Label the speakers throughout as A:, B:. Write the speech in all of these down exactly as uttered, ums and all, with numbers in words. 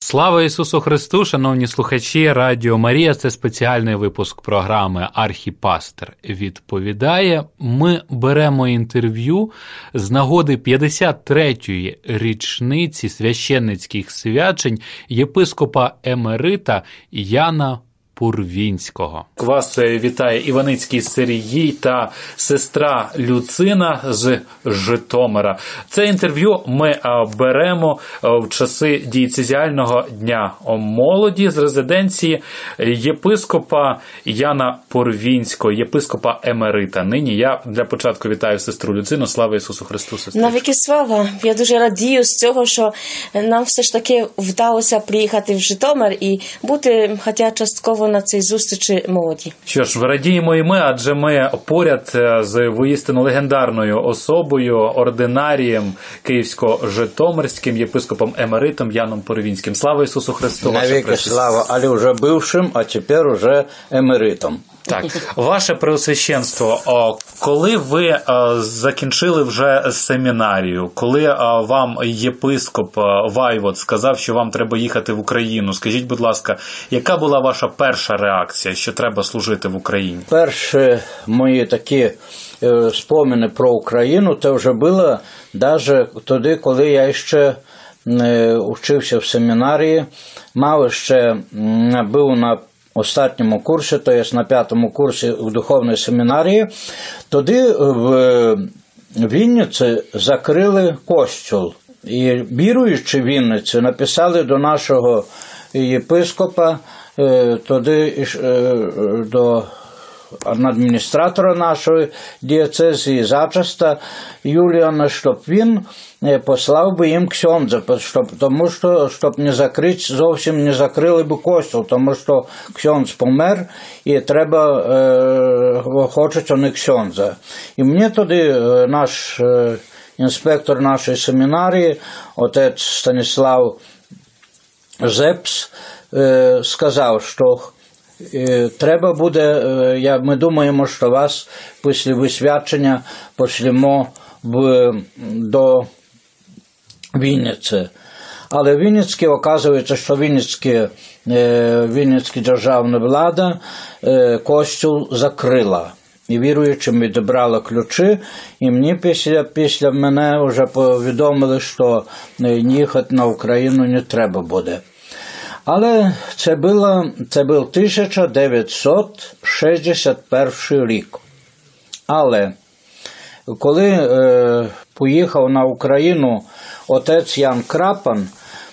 A: Слава Ісусу Христу, шановні слухачі Радіо Марія, це спеціальний випуск програми «Архіпастир відповідає». Ми беремо інтерв'ю з нагоди п'ятдесят третьої річниці священницьких свячень єпископа емерита Яна Пурвінського. Вас вітає Іваницький Сергій та сестра Люцина з Житомира. Це інтерв'ю ми беремо в часи дієцезіального дня молоді з резиденції єпископа Яна Пурвінського, єпископа емерита. Нині я для початку вітаю сестру Люцину. Слава Ісусу Христу, сестричко.
B: Навіки слава. Я дуже радію з цього, що нам все ж таки вдалося приїхати в Житомир і бути, хоча частково на цій зустрічі молоді.
A: Що ж, радіємо і ми, адже ми поряд з воістину легендарною особою, ординарієм київсько-житомирським, єпископом емеритом Яном Пурвінським. Слава Ісусу Христу!
C: Навіки слава, але вже бившим, а тепер уже емеритом.
A: Так, ваше преосвященство, коли ви закінчили вже семінарію, коли вам єпископ Вайвод сказав, що вам треба їхати в Україну, скажіть, будь ласка, яка була ваша перша реакція, що треба служити в Україні?
C: Перші мої такі спомини про Україну, це вже було навіть тоді, коли я ще вчився в семінарії, мав ще, був на останньому курсі, то є на п'ятому курсі в духовній семінарії, тоді в Вінниці закрили костюл. І віруючі в Вінниці написали до нашого єпископа, тоді до адміністратора нашої дієцезії Зачаста Юліана, щоб він послав би їм ксьондза, щоб, тому що, щоб не закрити, зовсім не закрили би костюл, тому що ксьондз помер і треба, е, хочуть вони ксьондза. І мені тоді наш е, інспектор нашої семінарії, отець Станіслав Зепс, е, сказав, що треба буде, я, ми думаємо, що вас після висвячення пошлемо в, до Вінниці. Але Вінницькі, оказується, що Вінницькі, Вінницькі державна влада костюл закрила. І віруючим відібрала ключі, і мені після, після мене вже повідомили, що їхати на Україну не треба буде. Але це, було, це був тисяча дев'ятсот шістдесят перший рік. Але коли е, поїхав на Україну отець Ян Крапан,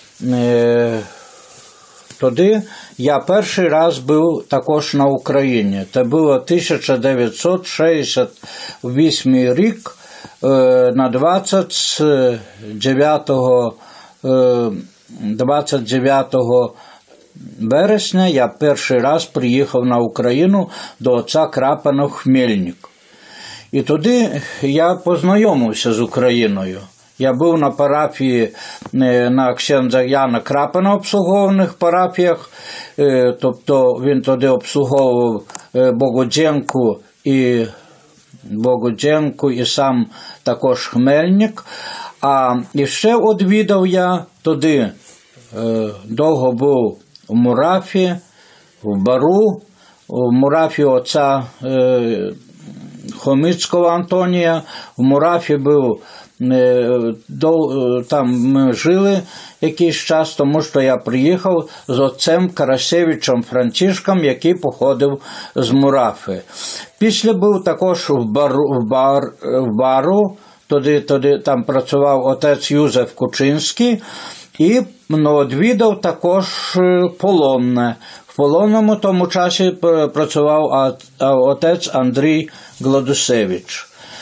C: е, тоді я перший раз був також на Україні. Це було тисяча дев'ятсот шістдесят восьмий рік, е, на двадцять дев'ятого е, двадцять дев'ятого вересня я перший раз приїхав на Україну до отця Крапана в Хмельник. І тоді я познайомився з Україною. Я був на парафії, на ксьондза Яна Крапана обслугованих парафіях, тобто він тоді обслуговував Богодзенку і, Богодзенку і сам також Хмельник. А і ще відвідав я тоді, е, довго був у Мурафі, в Бару, в Мурафі отця е, Хомицького Антонія, в Мурафі був, е, до, там ми жили якийсь час, тому що я приїхав з отцем Карасевичем Францишком, який походив з Мурафи. Після був також в Бару, в Бар, в Бару, Тоді, тоді там працював отець Юзеф Кучинський і відвідав також Полонне. В Полонному тому часі працював отець Андрій Гладусевич.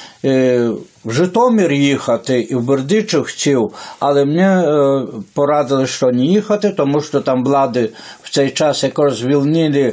C: В Житомир їхати і в Бердичів хотів, але мені порадили, що не їхати, тому що там влади в цей час якраз звільнили,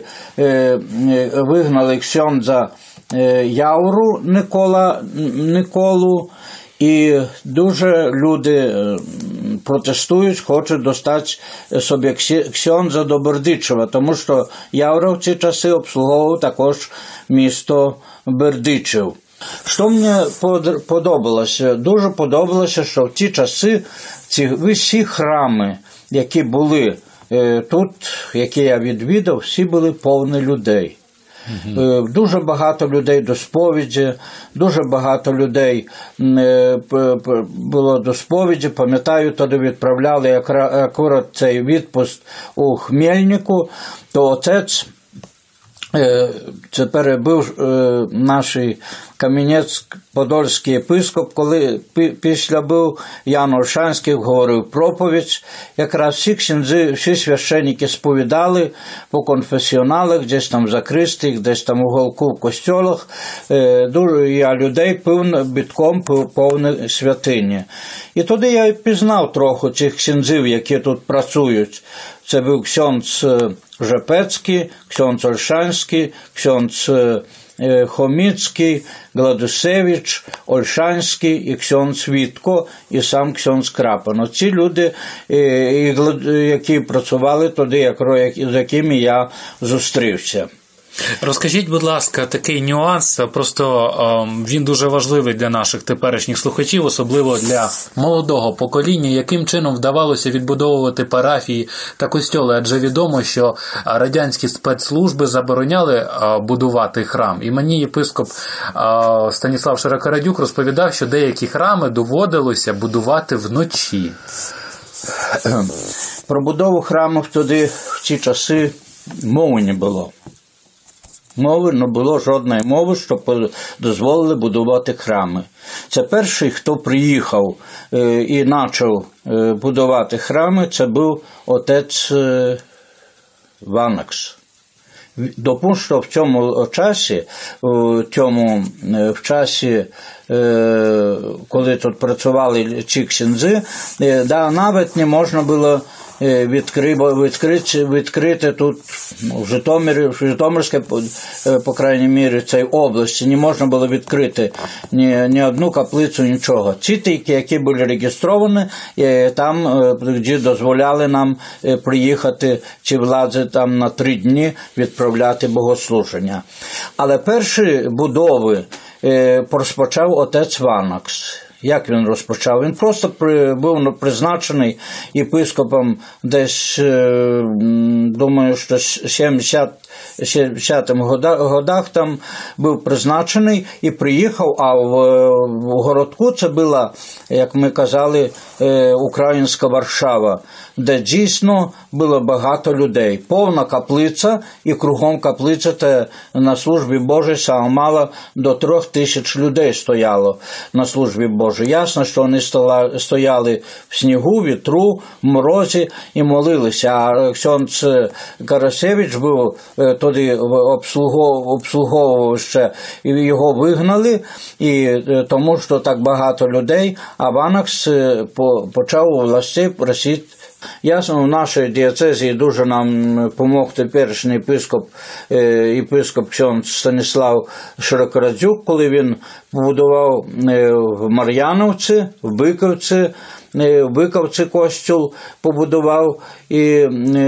C: вигнали ксьондза Яуру Никола, Николу, і дуже люди протестують, хочуть достати собі ксьондза до Бердичева, тому що Яура в ці часи обслуговував також місто Бердичев. Що мені подобалося? Дуже подобалося, що в ті часи ці всі храми, які були тут, які я відвідав, всі були повні людей. Угу. Дуже багато людей до сповіді, дуже багато людей було до сповіді. Пам'ятаю, тоді відправляли акурат цей відпуск у Хмельнику, то отець, це перебув наш Кам'янець-Подольський єпископ, коли після був Ян Ольшанський, говорив проповідь, якраз всі ксензи, всі священники сповідали по конфесіоналах, десь там в закристих, десь там у голку в костьолах, дуже я людей пив бітком повні святині. І тоді я пізнав трохи цих ксензів, які тут працюють. Це був ксьонц Жепецький, ксьонц Ольшанський, ксьонц Хоміцький, Гладусевич, Ольшанський і ксьонц Вітко, і сам ксьонц Крапан. Оці люди, які працювали тоді, з якими я зустрівся.
A: Розкажіть, будь ласка, такий нюанс, просто е, він дуже важливий для наших теперішніх слухачів, особливо для молодого покоління, яким чином вдавалося відбудовувати парафії та костьоли, адже відомо, що радянські спецслужби забороняли е, будувати храм. І мені єпископ е, Станіслав Широкорадюк розповідав, що деякі храми доводилося будувати вночі.
C: Про будову храмів тоді в ті часи мови не було. Мови, не було жодної мови, що дозволили будувати храми. Це перший, хто приїхав е, і почав е, будувати храми, це був отець е, Ванакс. Тому що в цьому часі, в, цьому, в часі, е, коли тут працювали ці ксензи, е, да, навіть не можна було Відкри, відкрити, відкрити тут в Житомирі, в Житомирській, по крайній мірі, цій області, не можна було відкрити ні, ні одну каплицю, нічого. Ці тільки, які були реєстровані, там, де дозволяли нам приїхати, чи влади там на три дні відправляти богослуження. Але перші будови розпочав отець Ванакс. Як він розпочав? Він просто при, був призначений єпископом десь, думаю, що сімдесятих годах там був призначений і приїхав, а в, в городку це була, як ми казали, українська Варшава, де дійсно було багато людей. Повна каплиця, і кругом каплиця та на службі Божій саме мало до трьох тисяч людей стояло на службі Божій. Ясно, що вони стояли в снігу, вітру, в морозі і молилися. А ксьонц Карасевич був тоді обслуговував ще, і його вигнали, і тому що так багато людей, а Ванакс почав у власті просити. Ясно, в нашій дієцезії дуже нам допомог теперішній єпископ, єпископ ксьонц Станіслав Широкорадюк, коли він побудував в Мар'яновці, в Биковці, в Биковці костюл побудував, і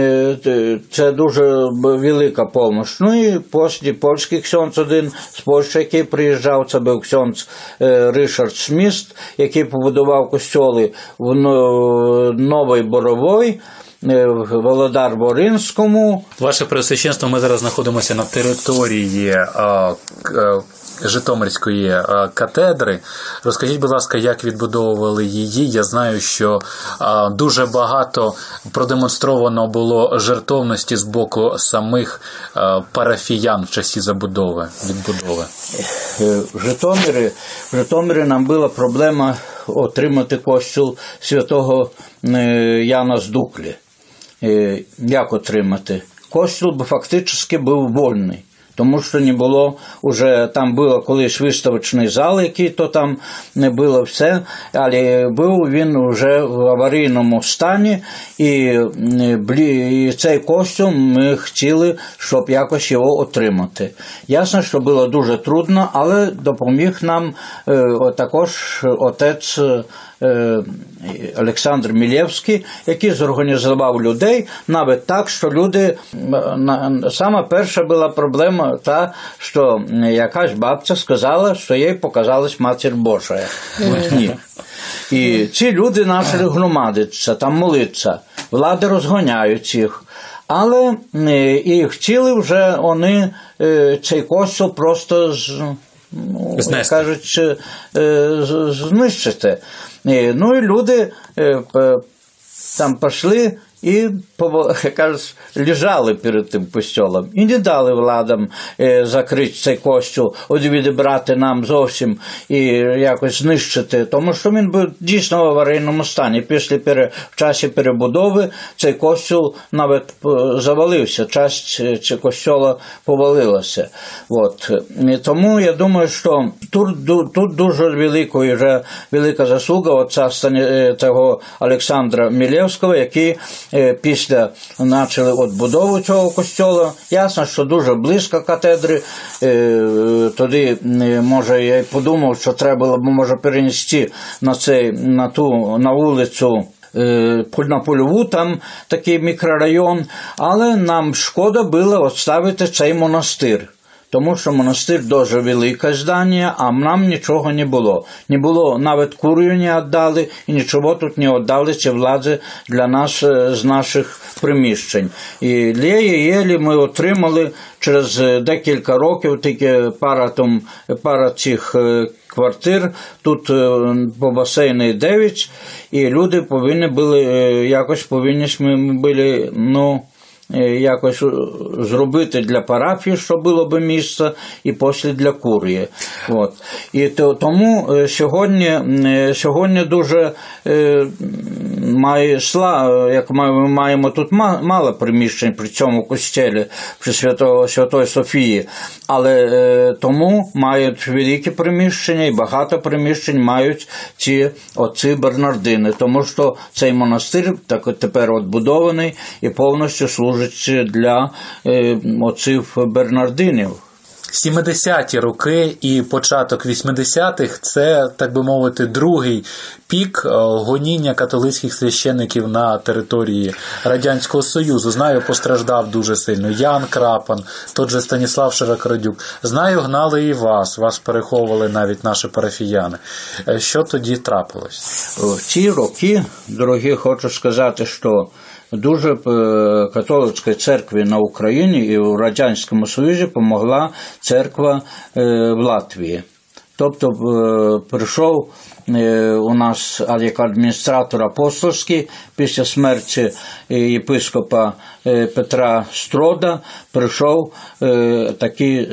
C: це дуже велика допомога. Ну і після польський ксьонц один з Польщі, який приїжджав, це був ксьонц Ришард Сміст, який побудував костьоли в Новій Боровій, в Володар-Боринському.
A: Ваше Преосвященство, ми зараз знаходимося на території а, а, Житомирської а, катедри. Розкажіть, будь ласка, як відбудовували її? Я знаю, що а, дуже багато продемонстровано було жертовності з боку самих а, парафіян в часі забудови, відбудови.
C: В Житомирі, в Житомирі нам була проблема отримати костюл святого Яна з Дуклі. Як отримати? Костюл фактично був вольний, тому що не було, уже там було колись виставочний зал, який то там не було все, але був він вже в аварійному стані, і, і цей костюм ми хотіли, щоб якось його отримати. Ясно, що було дуже трудно, але допоміг нам е, також отець Олександр Мілєвський, який зорганізував людей, навіть так, що люди, сама перша була проблема та, що якась бабця сказала, що їй показалась Матір Божа у сні. І ці люди почали громадитися, там молитися, влади розганяють їх. Але і хотіли вже вони цей костюм просто ну, кажуть, знищити. Ну і люди там пішли і, кажуть, лежали перед тим костюлом. І не дали владам закрити цей костюм, відібрати нам зовсім і якось знищити, тому що він був дійсно в аварійному стані. Після, в часі перебудови цей костюм навіть завалився, частина костюла повалилася. От. І тому я думаю, що тут, тут дуже велика, вже велика заслуга отця цього Олександра Мілєвського, який після почали відбудову цього костюла. Ясно, що дуже близько катедри. Тоді, може, я й подумав, що треба було б, може, перенести на, цей, на, ту, на вулицю на Польову, там такий мікрорайон, але нам шкода було відставити цей монастир. Тому що монастир дуже велике здання, а нам нічого не було. Не було, навіть курію не віддали, і нічого тут не віддали ці влади для нас з наших приміщень. І єлі-єлі ми отримали через декілька років тільки пара, там, пара цих квартир, тут по басейні дев'ять, і люди повинні були, якось повинні ми були, ну, якось зробити для парафії, щоб було б місце, і після для курії. От. І то, тому сьогодні, сьогодні дуже е, має сла, як ми маємо тут мало приміщень при цьому костелі, при Свято, Святої Софії, але е, тому мають великі приміщення і багато приміщень мають ці отці Бернардини, тому що цей монастир так, тепер відбудований і повністю служить для е, отців Бернардинів.
A: сімдесяті роки і початок вісімдесятих – це, так би мовити, другий пік гоніння католицьких священиків на території Радянського Союзу. Знаю, постраждав дуже сильно Ян Крапан, тот же Станіслав Широкородюк. Знаю, гнали і вас, вас переховували навіть наші парафіяни. Що тоді трапилось?
C: В ці роки, дорогі, хочу сказати, що дуже католицькій церкві на Україні і в Радянському Союзі допомогла церква в Латвії. Тобто прийшов у нас як адміністратор апостольський після смерті єпископа Петра Строда, прийшов такий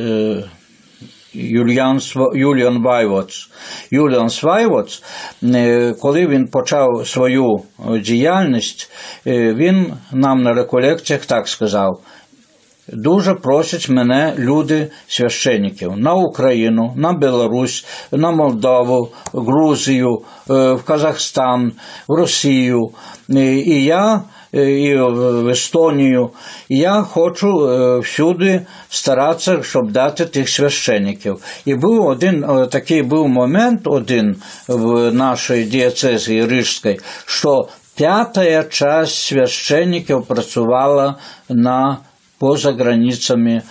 C: Юліан, Юліан Вайвоц. Юліан Вайвоц, коли він почав свою діяльність, він нам на реколекціях так сказав: дуже просять мене люди священників на Україну, на Білорусь, на Молдову, Грузію, в Казахстан, в Росію. І я і в Естонію. І я хочу всюди старатися, щоб дати тих священників. І був один, такий був момент один в нашій дієцезії Рижській, що п'ята частина священників працювала на поза границями,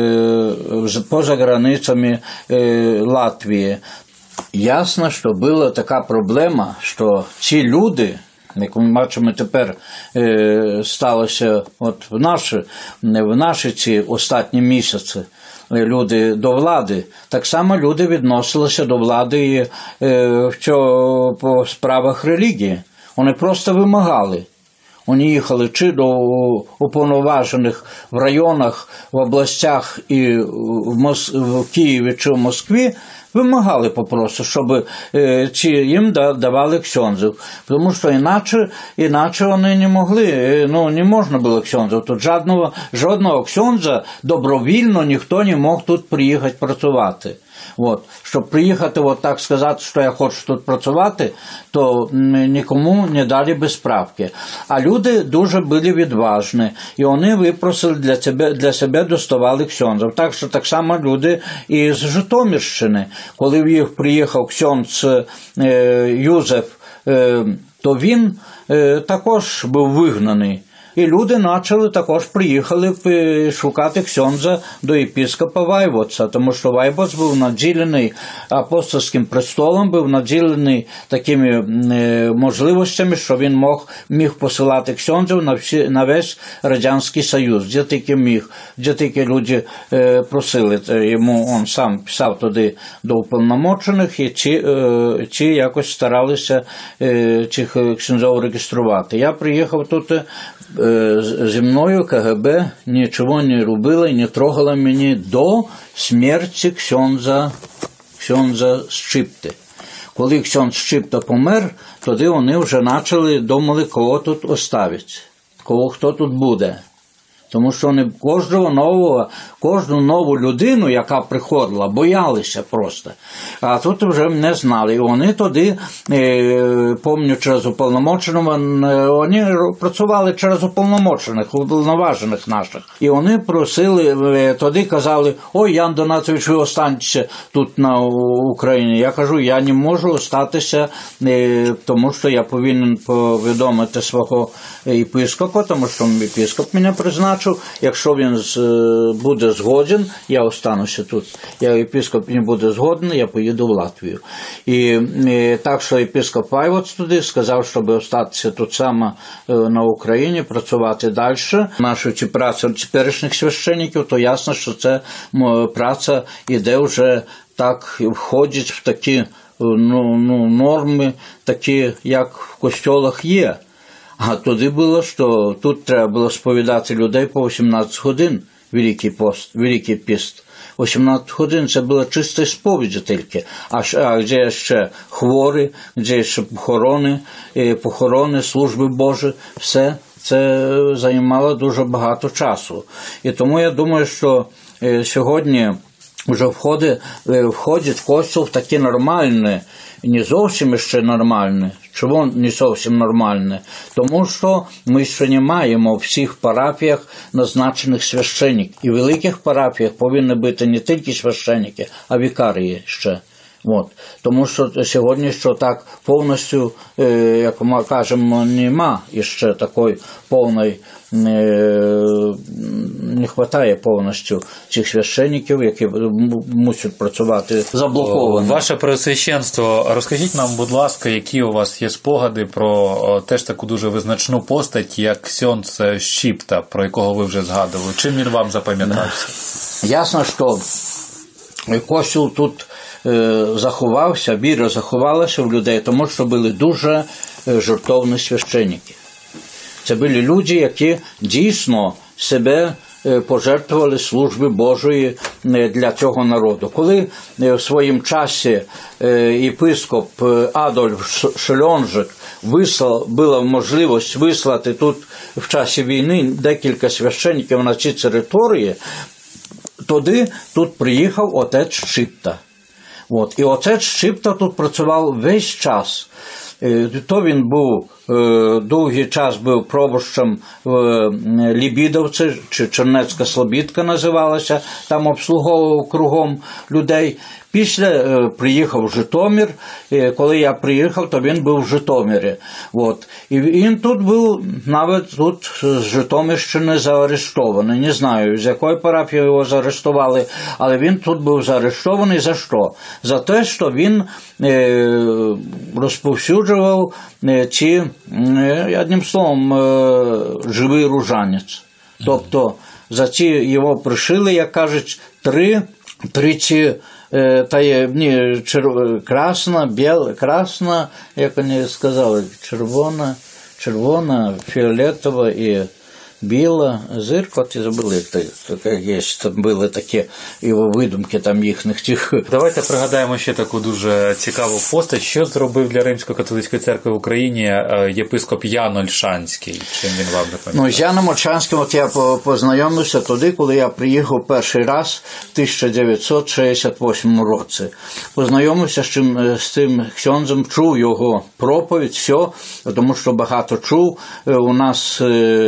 C: поза границями Латвії. Ясно, що була така проблема, що ці люди, як ми бачимо тепер, сталося от в наші, в наші ці останні місяці, люди до влади, так само люди відносилися до влади і по справах релігії. Вони просто вимагали. Вони їхали чи до уповноважених в районах, в областях і в, Мос... в Києві чи в Москві, вимагали попросту, щоб ці їм давали ксьондзів. Тому що іначе, іначе вони не могли, ну не можна було ксьондзів. Тут жодного, жодного ксьондза добровільно ніхто не мог тут приїхати працювати. От. Щоб приїхати, от так сказати, що я хочу тут працювати, то нікому не дали без справки. А люди дуже були відважні, і вони випросили для себе, для себе доставали ксьондзів. Так що так само люди із Житомирщини, коли в їх приїхав ксьондз е, Юзеф то він також був вигнаний. І люди почали також приїхали шукати ксьондза до єпископа Вайвоца, тому що Вайвоц був наділений апостольським престолом, був наділений такими можливостями, що він мог, міг посилати ксьондзів на, всі, на весь Радянський Союз, де тільки міг, де тільки люди просили. Йому він сам писав туди до уповномочених, і ті, ті якось старалися цих ксьондзів реєструвати. Я приїхав тут. Зі мною КГБ нічого не робило і не трогало мені до смерті ксьондза, ксьондза Шчипти. Коли ксьондз Шчипта помер, тоді вони вже почали думали, кого тут оставить, кого хто тут буде. Тому що вони кожного нового, кожну нову людину, яка приходила, боялися просто. А тут вже не знали. І вони тоді, е, пам'ятаю, через уповномоченого, вони працювали через уповномочених, уповноважених наших. І вони просили, е, тоді казали, ой, Ян Донатович, ви останьтеся тут на Україні. Я кажу, я не можу остатися, е, тому що я повинен повідомити свого єпископа, тому що єпископ мене призначив. Якщо він буде згоден, я остануся тут. Я єпископ не буде згоден, я поїду в Латвію. І, і так, що єпископ Вайвоц туди сказав, щоб остатися тут саме на Україні, працювати далі. Нашу ці працю теперішніх священників, то ясно, що це праця йде вже так, входить в такі ну, ну, норми, такі, як в костьолах є. А тоді було, що тут треба було сповідати людей по вісімнадцять годин, Великий пост, Великий піст. вісімнадцять годин це було чисте сповіді тільки. А, а де ще хворі, де ще похорони, похорони, служби Божі, все це займало дуже багато часу. І тому я думаю, що сьогодні вже входить, входить костюл в таке нормальне, не зовсім ще нормальне. Чому не зовсім нормальне? Тому що ми ще не маємо в всіх парафіях назначених священників. І в великих парафіях повинні бути не тільки священники, а вікарії ще. От. Тому що сьогодні що так повністю, як ми кажемо, нема ще такої повної, не вистачає повністю цих священників, які мусять працювати заблоковані.
A: Ваше Преосвященство, розкажіть нам, будь ласка, які у вас є спогади про теж таку дуже визначну постать, як ксьондз Шчипта, про якого ви вже згадували. Чим він вам запам'ятався?
C: Ясно, що Костюл тут заховався, віра заховалася в людей, тому що були дуже жертовні священники. Це були люди, які дійсно себе пожертвували служби Божої для цього народу. Коли в своїм часі єпископ Адольф Шльонжик вислав, була можливість вислати тут в часі війни декілька священників на ці території, тоді тут приїхав отець Шчипта. От. І отець Шчипта тут працював весь час. То він був, довгий час був пробощем в Лібідовці, чи Чернецька Слобідка називалася, там обслуговував кругом людей. Після приїхав в Житомир, коли я приїхав, то він був в Житомирі. От. І він тут був, навіть тут з Житомирщини заарештований. Не знаю, з якої парафії його заарештували, але він тут був заарештований за що? За те, що він е, розповсюджував ці, е, одним словом, е, живий ружанець. Тобто за ці його пришили, як кажуть, три, три ці та є ні, черв... красна, біла, красна, як вони сказали, червона, червона, фіолетова і біла, зирка, ти забули, є, там були такі його видумки там їхніх тих.
A: Давайте пригадаємо ще таку дуже цікаву постать. Що зробив для Римсько-католицької церкви в Україні єпископ Ян Ольшанський? Чим він вам запам'ятав?
C: Ну, з Яном Ольшанським от я познайомився тоді, коли я приїхав перший раз в тисяча дев'ятсот шістдесят восьмому році. Познайомився з цим, з цим ксьондзом, чув його проповідь, все, тому що багато чув. У нас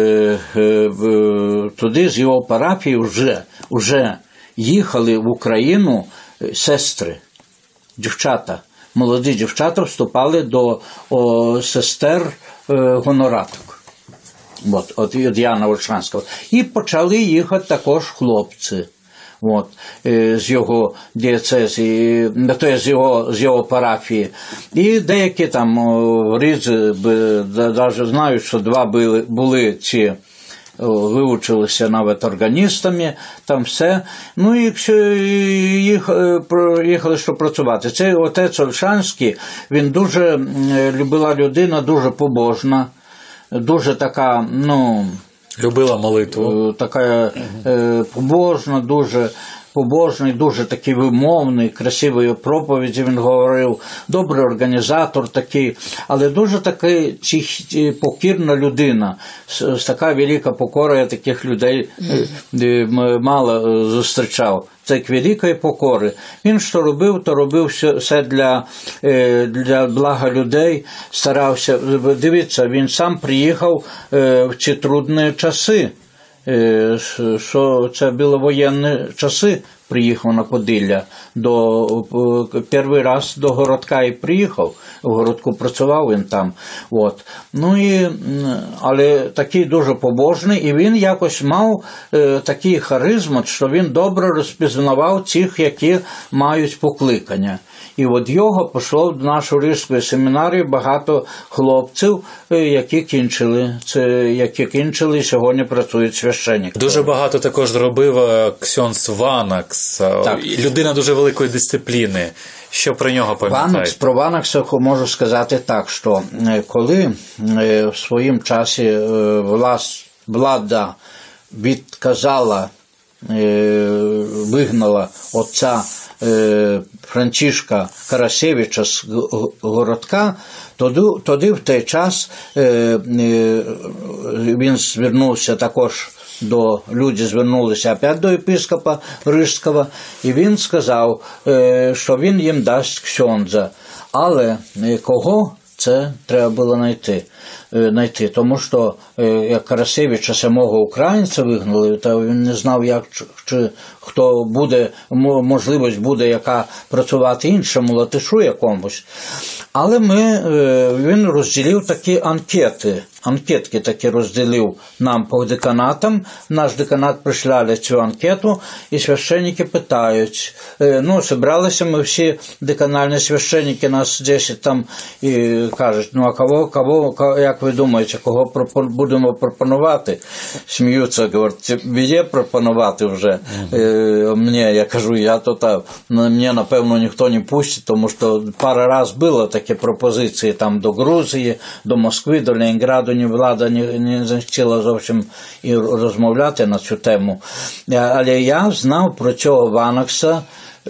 C: туди з його парафії вже, вже їхали в Україну сестри, дівчата, молоді дівчата вступали до о, сестер е, гонораток. От, от від Яна Ольшанського. І почали їхати також хлопці. От, з його дієцезії, то є з його, з його парафії. І деякі там рідзи, навіть знають, що два були, були ці, вивчилися навіть органістами, там все. Ну і їх, їхали, щоб працювати. Цей отець Ольшанський, він дуже любила людина, дуже побожна, дуже така, ну...
A: Любила молитву.
C: Така е, побожна, дуже побожний, дуже такий вимовний, красивої проповіді він говорив, добрий організатор такий, але дуже такий покірна людина, така велика покора, я таких людей мало зустрічав. Це великої покори. Він що робив, то робив все для, для блага людей, старався. Дивіться, він сам приїхав в ці трудні часи, що це були воєнні часи, приїхав на Поділля. До, перший раз до городка і приїхав, в городку працював він там. От. Ну і, але такий дуже побожний, і він якось мав е, такий харизм, що він добре розпізнавав тих, які мають покликання. І от його пішло в нашу Рижську семінарію багато хлопців, які кінчили, це, які кінчили і сьогодні працюють священниками.
A: Дуже багато також зробив ксьондз Ванакс, так. Людина дуже великої дисципліни. Що про нього пам'ятаєте?
C: Ванакс, про Ванакса можу сказати так, що коли в своїм часі влада відказала, вигнала отця Франчишка Карасевича з городка, тоді, тоді в той час він звернувся також до, люди звернулися опять до єпископа Рижського, і він сказав, що він їм дасть ксьондза. Але кого? Це треба було знайти. знайти. Тому що як Карасевича самого українця вигнали, то він не знав, як, чи хто буде, можливість буде, яка працювати іншому латишу якомусь. Але ми, він розділив такі анкети. Анкетки такі розділив нам по деканатам. Наш деканат прийшли цю анкету, і священники питають. Ну, зібралися ми всі деканальні священники, нас десять там, і кажуть, ну, а кого, кого, як ви думаєте, кого будемо пропонувати? Сміються, говорять, є пропонувати вже. Mm-hmm. Мені, я кажу, я то так, мені, напевно, ніхто не пустить, тому що пару раз було такі пропозиції там до Грузії, до Москви, до Ленінграду, ні влада не, не захотіла зовсім і розмовляти на цю тему. Але я знав про цього Ванакса,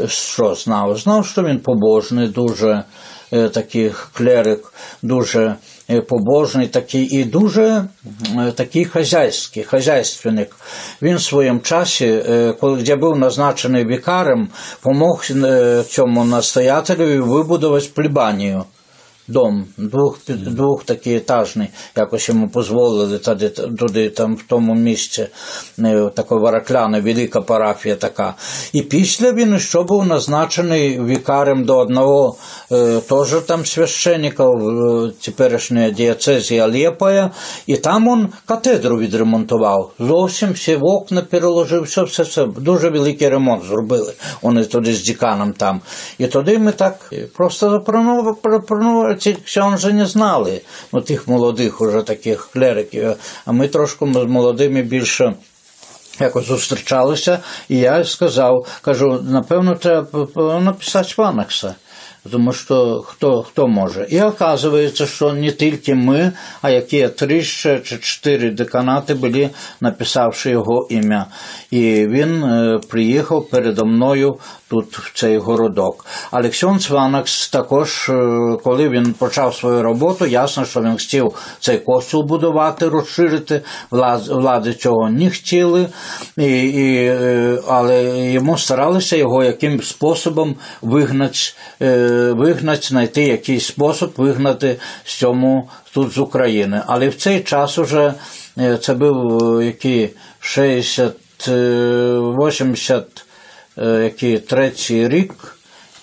C: що знав? Знав, що він побожний, дуже е, такий клерик, дуже е, побожний такий і дуже е, такий хазяйський, хазяйственник. Він в своєму часі, е, коли я був назначений вікарем, помог е, цьому настоятелю вибудувати плебанію. Дом, двох, двох такий етажний, якось йому дозволили туди, туди, там, в тому місці, така варакляна, велика парафія така. І після він ще був назначений вікарем до одного, е, теж там священника, в теперішньої дієцезії Алєпая, і там він катедру відремонтував. Зовсім всі окна переложив, все, все, все. Дуже великий ремонт зробили. Вони туди з деканом там. І тоді ми так просто запропонували. Ці ксьондзи не знали, ну, тих молодих уже таких клериків, а ми трошки з молодими більше якось зустрічалися, і я сказав, кажу, напевно, треба написати Ванакса. Тому що хто, хто може. І оказується, що не тільки ми, а які три ще чи чотири деканати були, написавши його ім'я. І він е, приїхав передо мною тут, в цей городок. Але ксьондз Ванакс також, е, коли він почав свою роботу, ясно, що він хотів цей костюл будувати, розширити, Влад, влади цього не хотіли, і, і, е, але йому старалися його яким способом вигнати, е, вигнати, знайти якийсь спосіб вигнати з цьому тут з України. Але в цей час уже, це був який шістдесят, вісімдесят який третій рік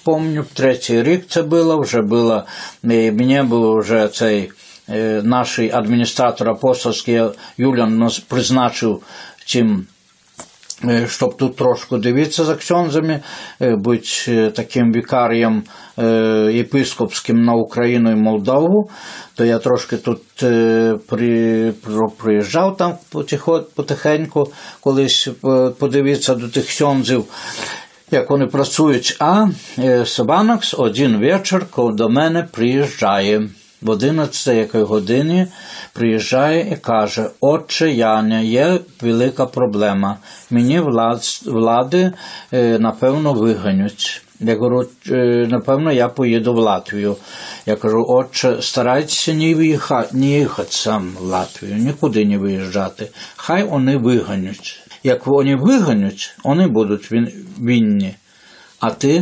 C: пам'ятаю, третій рік це було, вже було, і мені було вже цей наш адміністратор апостольський Юліан нас призначив чим, щоб тут трошки дивитися за ксьонзами, бути таким вікарієм єпископським на Україну і Молдову, то я трошки тут при, приїжджав там потихеньку, колись подивитися до тих ксьонзів, як вони працюють, а Ванакс один вечір до мене приїжджає. В одинадцятій годині приїжджає і каже: «Отче Яня, є велика проблема. Мені влади, напевно, виганять». Я кажу: «Напевно, я поїду в Латвію». Я кажу: «Отче, старайтеся не їхати, не їхати сам в Латвію, нікуди не виїжджати. Хай вони виганять. Як вони виганять, вони будуть винні, а ти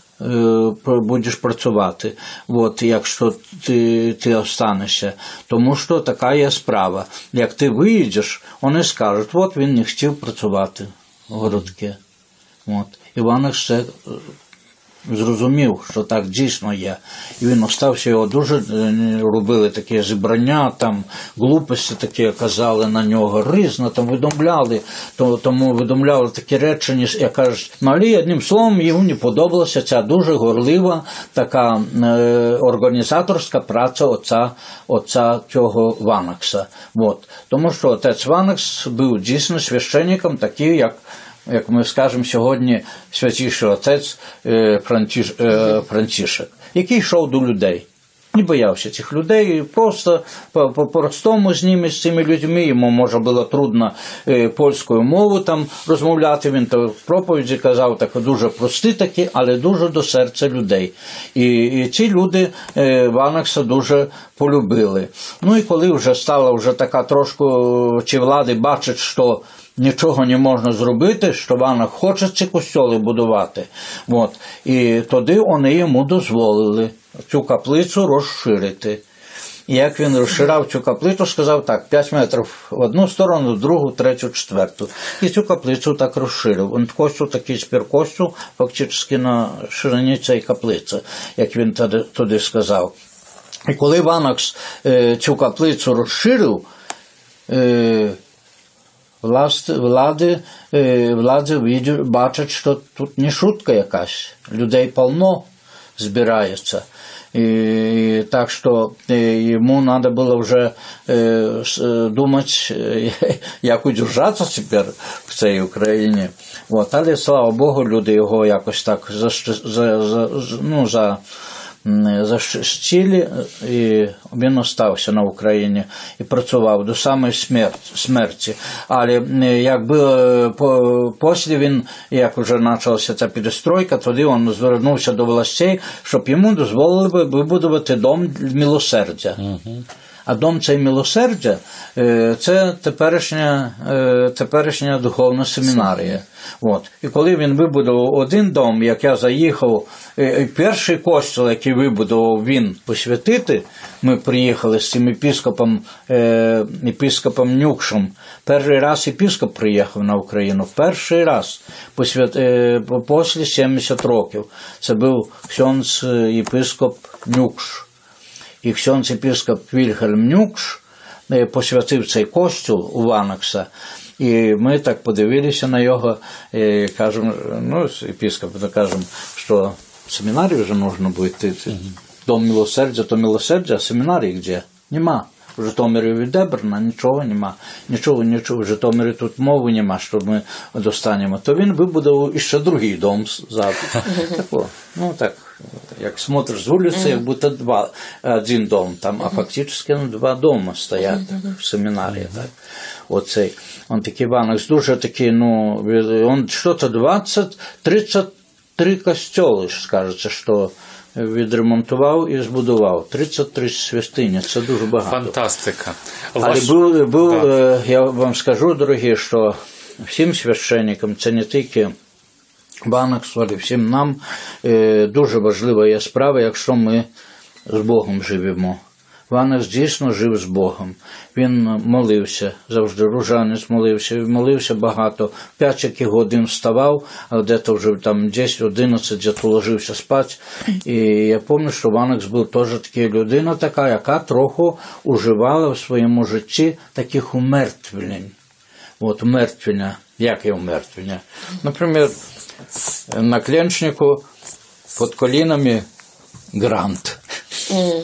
C: будеш працювати, от, якщо ти, ти останешся. Тому що така є справа. Як ти виїдеш, вони скажуть: от він не хотів працювати в городки». От. Іван ще зрозумів, що так дійсно є. І він остався, його дуже робили такі зібрання, там глупості такі казали на нього, різно там видумляли, тому видумляли такі речення, як кажуть, ну, але одним словом йому не подобалася ця дуже горлива така е, організаторська праця отця, отця цього Ванакса. От. Тому що отець Ванакс був дійсно священником, такий, як як ми скажемо сьогодні, святіший отець Франтіш, Франтішек, який йшов до людей. Не боявся цих людей, просто по-простому з ними, з цими людьми, йому, може, було трудно польською мовою там розмовляти, він то в проповіді казав, так дуже прості такі, але дуже до серця людей. І, і ці люди Ванакса дуже полюбили. Ну і коли вже стала вже така трошки, чи влади бачать, що нічого не можна зробити, що Ванак хоче ці костьоли будувати. От. І тоді вони йому дозволили цю каплицю розширити. І як він розширав цю каплицю, сказав так: п'ять метрів в одну сторону, в другу, третю, четверту. І цю каплицю так розширив. Він костюм такий спір костюм, фактично на ширині цієї каплиці, як він тоді, тоді сказав. І коли Ванакс е, цю каплицю розширив, е, Влади, влади бачать, що тут не шутка якась, людей повно збирається. І, так що йому треба було вже думати, як удержатися тепер в цій Україні. От. Але, слава Богу, люди його якось так за, за, за, ну, за защитили, і він остався на Україні і працював до самої смерті. Але якби після він, як вже почалася ця перестройка, тоді він звернувся до властей, щоб йому дозволили би вибудувати дом милосердя. Uh-huh. А дом цей милосердя – це теперішня, теперішня духовна семінарія. От. І коли він вибудував один дом, як я заїхав, перший костел, який вибудував він посвятити, ми приїхали з цим епіскопом, епіскопом Нюкшем. Перший раз епіскоп приїхав на Україну, перший раз, після сімдесят років. Це був ксьондз епіскоп Нюкш. І ксьондз епіскоп Вільгельм Нюкш посвятив цей костюл у Ванакса. І ми так подивилися на його і кажемо, ну, епіскоп, кажемо, що семінарію вже потрібно буде. Дом милосердя, то милосердя, а семінарії де? Нема. В Житомирі відібрано, нічого нема. Нічого, нічого. В Житомирі тут мови нема, що ми достанемо. То він вибудував іще другий дом ззаду. Тако, ну так, як смотриш з вулиці, як будто два, один дом там, а фактично два дома стоять в семінарії. Так. Оцей. Он такий Ванакс, дуже такий, ну, он що-то двадцять тридцять три костьоли, скажеться, що відремонтував і збудував. тридцять три святині, це дуже багато.
A: Фантастика.
C: Але
A: Ваш...
C: був, був
A: да.
C: Я вам скажу, дорогі, що всім священникам, це не тільки Ванаксу, але всім нам дуже важлива є справа, якщо ми з Богом живемо. Ванакс дійсно жив з Богом. Він молився, завжди ружанець молився, молився багато. П'ять яких годин вставав, а де-то вже там десять-одинадцять где-то ложився спати. І я пам'ятаю, що Ванакс був теж така людина така, яка трохи уживала в своєму житті таких умертвлень. От умертвлення. Як є умертвлення? Наприклад, на кленчнику під колінами грант. Mm.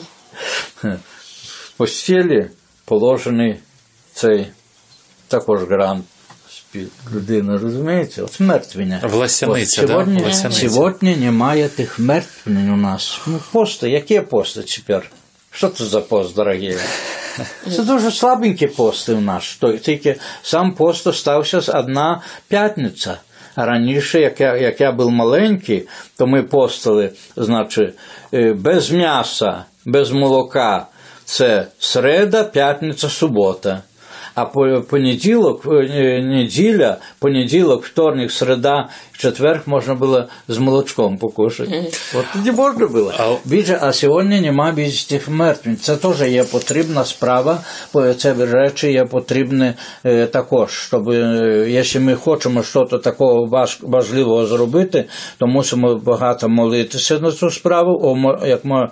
C: В постелі положений цей також грант. Людина, розумієте? От мертвення.
A: Власяниця,
C: От сьогодні,
A: да? Власяниця.
C: Сьогодні немає тих мертвень у нас. Ну, пости, які пости тепер? Що це за пост, дорогі? Це дуже слабенькі пости у нас. Тільки сам пост остався одна п'ятниця. А раніше, як я, як я був маленький, то ми постили, значить, без м'яса, без молока. Це середа, п'ятниця, субота. А понеділок, неділя, понеділок, вторник, середа, четверг можна було з молочком покушати. От тоді можна було. Більше, а сьогодні немає більше тих мертвень. Це теж є потрібна справа, це речі є потрібне е, також, щоб, е, якщо ми хочемо щось такого важ, важливого зробити, то мусимо багато молитися на цю справу, о, як, ми,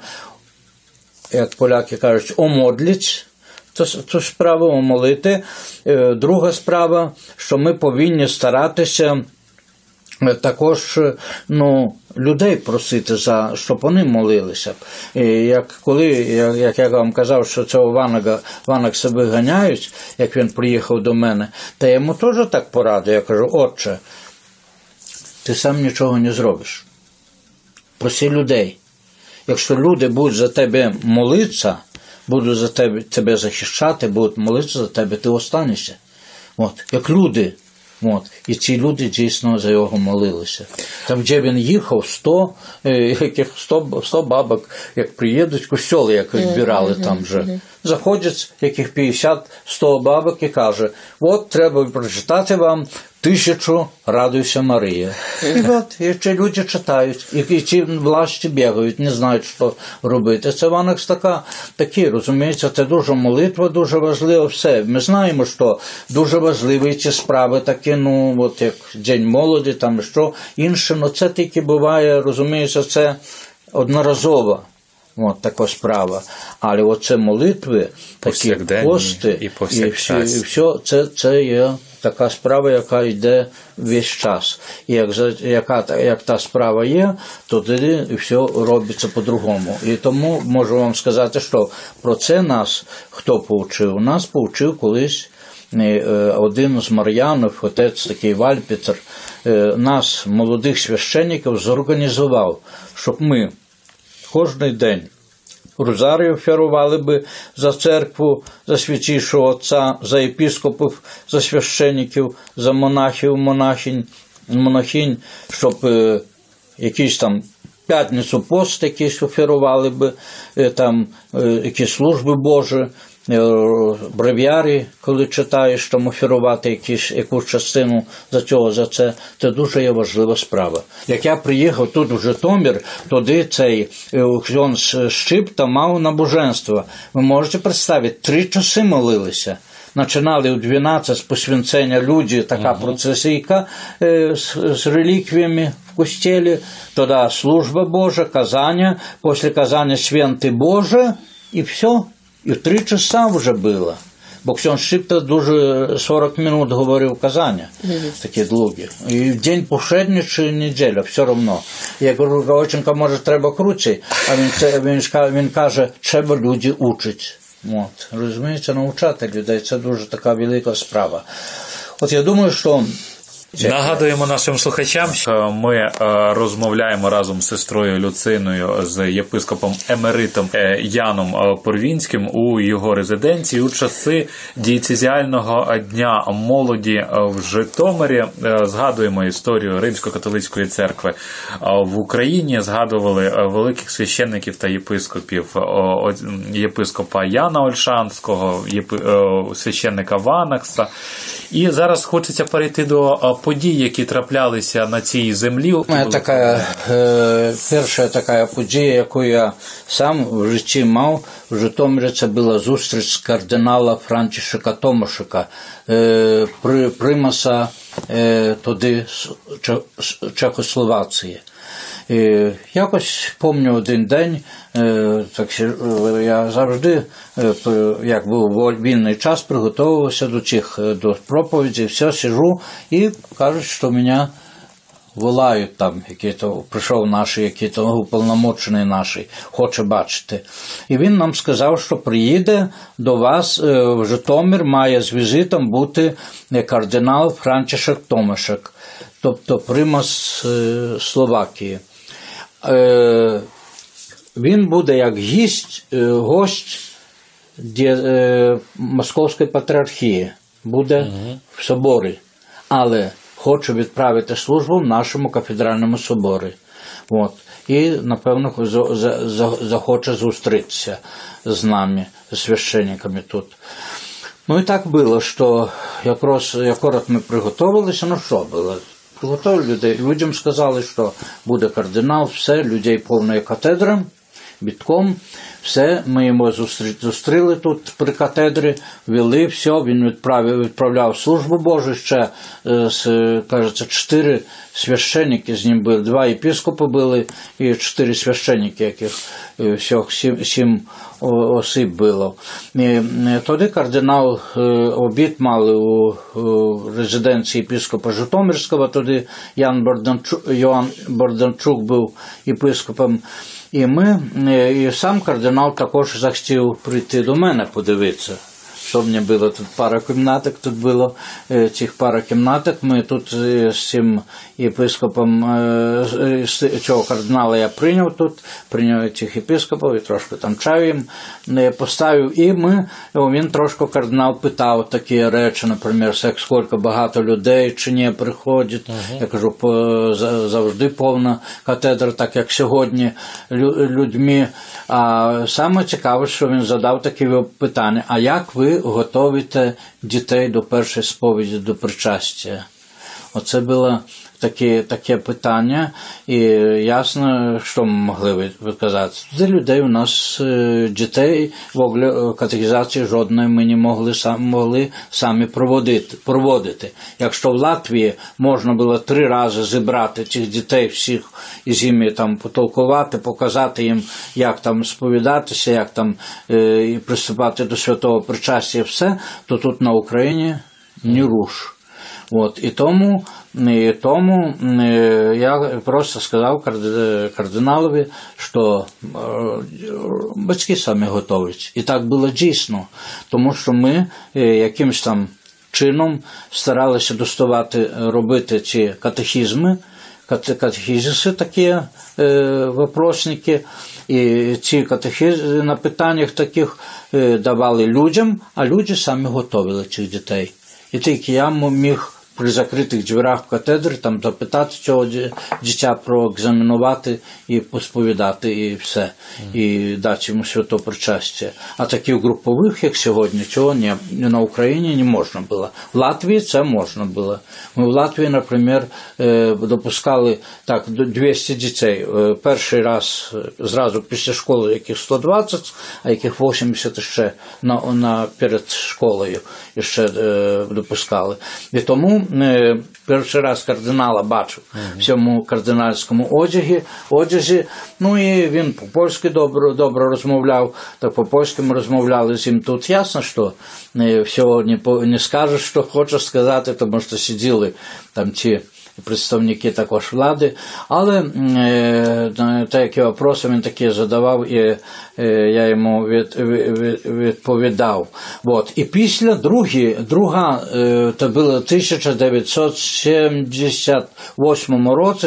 C: як поляки кажуть, омодліць. Цю справу молити. Друга справа, що ми повинні старатися також, ну, людей просити, за, щоб вони молилися. І як коли, як я вам казав, що цього Ванака, Ванакса виганяють, як він приїхав до мене, то я йому теж так порадив. Я кажу: отче, ти сам нічого не зробиш. Проси людей. Якщо люди будуть за тебе молитися, будуть за тебе, тебе захищати, будуть молитися за тебе, ти останешся. От, як люди. От. І ці люди дійсно за його молилися. Там, де він їхав, сто, яких сто, сто бабок, як приїдуть, костьоли, як відбирали там вже. Заходять, яких п'ятдесят-сто бабок і каже: от, треба прочитати вам тисячу «Радуйся, Марія». І от, і ці люди читають, і ці власті бігають, не знають, що робити. Це Ванакс така, такі, розумієте, це дуже молитва, дуже важливо все. Ми знаємо, що дуже важливі ці справи такі, ну, от як День молоді, там що інше, ну це тільки буває, розумієте, це одноразово. От така справа. Але оце молитви, такі пости, і, і, всі, і все, це, це є така справа, яка йде весь час. І як, яка, як та справа є, то тоді все робиться по-другому. І тому можу вам сказати, що про це нас хто повчив? Нас повчив колись один з Мар'янов, отець такий Вальпітер, нас, молодих священників, зорганізував, щоб ми кожен день розарію оферували би за церкву, за святішого отця, за єпископів, за священників, за монахів, монахинь, монахинь, щоб е, якісь там п'ятницю пост якісь оферували би, е, там е, якісь служби Божі, брев'ярі, коли читаєш, там оферувати якісь, якусь частину за цього, за це, це дуже є важлива справа. Як я приїхав тут в Житомир, тоді цей ксьондз Шчипта мав набоженство. Ви можете представити, три часи молилися. Починали у дванадцять з посвячення люди, така uh-huh. процесійка е, з, з реліквіями в костелі, тоді служба Божа, казання, після казання святи Боже, і все. І в три часа вже було. Бо ксьондз Шчипта дуже сорок минут говорив казання, mm-hmm. такі довгі. І в день повшедний чи неділя, все одно. Я кажу: Галоченко, може, треба круче, а він, це, він, він каже, треба люди учить. От. Розумієте, навчати людей, це дуже така велика справа. От я думаю, що
A: нагадуємо нашим слухачам, що ми розмовляємо разом з сестрою Люциною, з єпископом емеритом Яном Порвінським у його резиденції у часи дієцезіального дня молоді в Житомирі. Згадуємо історію Римсько-католицької церкви в Україні, згадували великих священників та єпископів, єпископа Яна Ольшанського, священника Ванакса. І зараз хочеться перейти до подій, які траплялися на цій землі?
C: Така, е, перша така подія, яку я сам в житті мав в Житомирі, це була зустріч кардинала Франтішека Томашика, е, при, примаса е, туди з Чехословації. І якось пам'ятаю один день, так я завжди, як був вільний час, приготувався до цих до проповідей, все, сижу і кажуть, що мене волають там, який-то прийшов наш, який-то уповномочений наш, хоче бачити. І він нам сказав, що приїде до вас в Житомир, має з візитом бути кардинал Франтішек Томашек, тобто примас Словакії. Він буде як гість, гость Московської патріархії, буде в соборі, але хоче відправити службу в нашому кафедральному соборі. От. І, напевно, захоче зустрітися з нами, з священниками тут. Ну і так було, що якраз, якраз ми приготувалися, ну що було? Приготували людей, людям сказали, що буде кардинал, все, людей повної катедри, бітком, все, ми його зустріли тут при катедрі, вели, все, він відправив, відправляв службу Божу, ще, кажеться, чотири священники з ним були, два єпископи були і чотири священники, яких всіх сім, сім осіб було. І тоді кардинал обід мали у резиденції єпископа Житомирського, тоді Ян Борданчук, Йоанн Борданчук був єпископом. І ми, і сам кардинал також захотів прийти до мене подивитися. Що в мене було тут пара кімнаток, тут було цих пара кімнаток. Ми тут з цим єпископом, цього кардинала я прийняв тут, прийняв цих єпископів і трошки там чаю їм поставив. І ми, він трошки кардинал питав такі речі, наприклад, скільки багато людей чи не приходять. Uh-huh. Я кажу, завжди повна катедра, так як сьогодні людьми. А саме цікаве, що він задав такі питання, а як ви готуєте дітей до першої сповіді, до причастя? Оце було таке, таке питання, і ясно, що ми могли відказати. Для людей у нас дітей, в ogóle катехізації жодної ми не могли, могли самі проводити, проводити. Якщо в Латвії можна було три рази зібрати цих дітей всіх і з ними там потолкувати, показати їм, як там сповідатися, як там е, приступати до святого причастя і все, то тут на Україні ні руш. От, і тому, і тому я просто сказав кардиналові, що батьки самі готують. І так було дійсно, тому що ми якимось там чином старалися доставати, робити ці катехізми, катехізиси такі, вопросники, і ці катехізи на питаннях таких давали людям, а люди самі готували цих дітей. І тільки я міг при закритих дверях катедри там запитати цього дитя, проекзаменувати і посповідати, і все, і дати йому свято причастя. А таких групових, як сьогодні, цього не, на Україні не можна було. В Латвії це можна було. Ми в Латвії, наприклад, допускали так, двісті дітей. Перший раз, зразу після школи, яких сто двадцять, а яких вісімдесят ще на, на, перед школою ще допускали. І тому перший раз кардинала бачив uh-huh. в цьому кардинальському одязі, одязі, ну і він по-польськи добре, добре розмовляв, так по-польськи ми розмовляли з ним тут. Ясно, що всього не, не скажеш, що хочеш сказати, тому що сиділи там ті представники також влади, але е, такі вопроси він такі задавав, і е, я йому від, від, відповідав. От. І після другі, друга, е, це було тисяча дев'ятсот сімдесят восьмому році,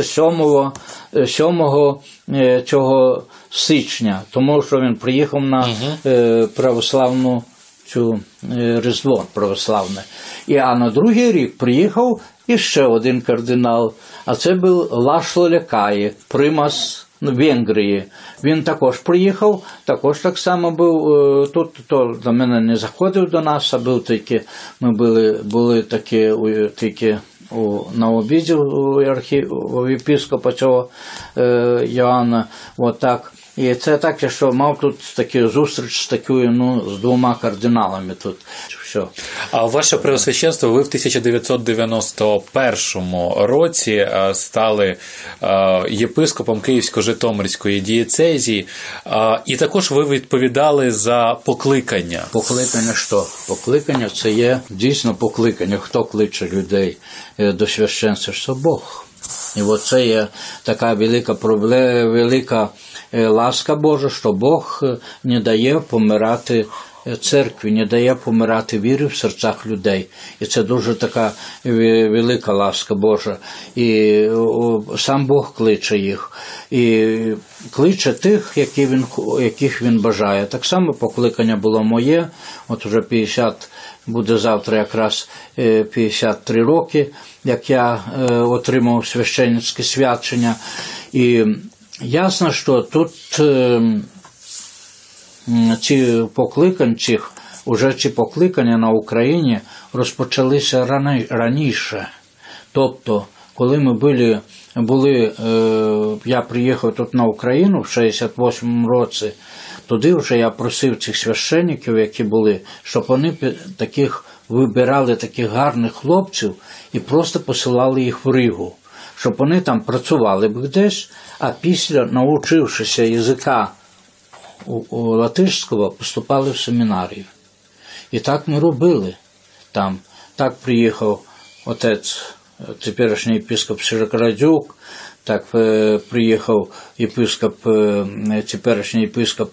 C: сьомого цього січня, тому що він приїхав на е, православну цю е, Різдво православне. І, а на другий рік приїхав і ще один кардинал, а це був Лашло Лекаї, примас Венгрії. Він також приїхав, також так само був тут, то до мене не заходив до нас, а був тільки, ми були, були такі, тільки у, на обіді у, архі, у єпископа цього е, Йоанна. От так. І це таке, що мав тут таку зустріч з такою, ну, з двома кардиналами тут. Все.
A: А ваше преосвященство, ви в тисяча дев'ятсот дев'яносто першому році стали єпископом Київсько-Житомирської дієцезії, і також ви відповідали за покликання.
C: Покликання що? Покликання – це є дійсно покликання. Хто кличе людей до священства? Це Бог. І от це є така велика проблема, велика ласка Божа, що Бог не дає помирати церкві, не дає помирати вірі в серцях людей. І це дуже така велика ласка Божа. І сам Бог кличе їх. І кличе тих, які він, яких він бажає. Так само покликання було моє, от вже п'ятдесят, буде завтра якраз п'ятдесят три роки, як я отримав священницьке свячення. І ясно, що тут ці покликання, цих, уже ці покликання на Україні розпочалися раніше. Тобто, коли ми були, були я приїхав тут на Україну в шістдесят восьмому році, туди вже я просив цих священників, які були, щоб вони таких вибирали таких гарних хлопців і просто посилали їх в Ригу, щоб вони там працювали б десь, а після, навчившися язика латишського, поступали в семінарію. І так ми робили там. Так приїхав отець, теперішній єпископ Широкорадюк, так приїхав єпископ, теперішній єпископ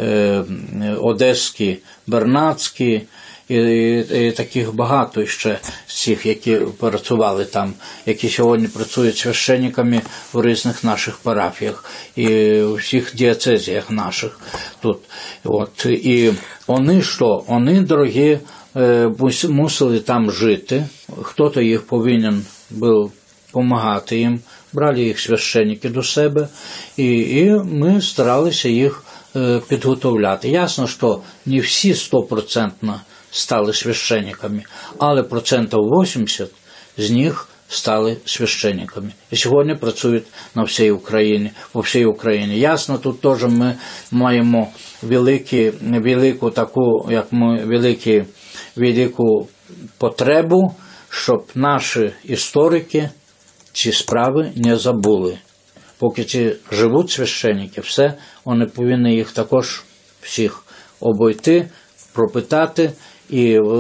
C: Одеський, Бернацький, і, і, і таких багато ще з цих, які працювали там, які сьогодні працюють священниками в різних наших парафіях і у всіх дієцезіях наших тут. От. І вони що? Вони, дорогі, мусили там жити, хто-то їх повинен був допомагати їм, брали їх священники до себе, і, і ми старалися їх підготовляти. Ясно, що не всі стопроцентно стали священниками, але процентів вісімдесят з них стали священниками. І сьогодні працюють на всій Україні, по всій Україні. Ясно, тут теж ми маємо великі, велику таку, як ми, великі, велику потребу, щоб наші історики ці справи не забули. Поки ці живуть священники, все, вони повинні їх також всіх обійти, пропитати, і е,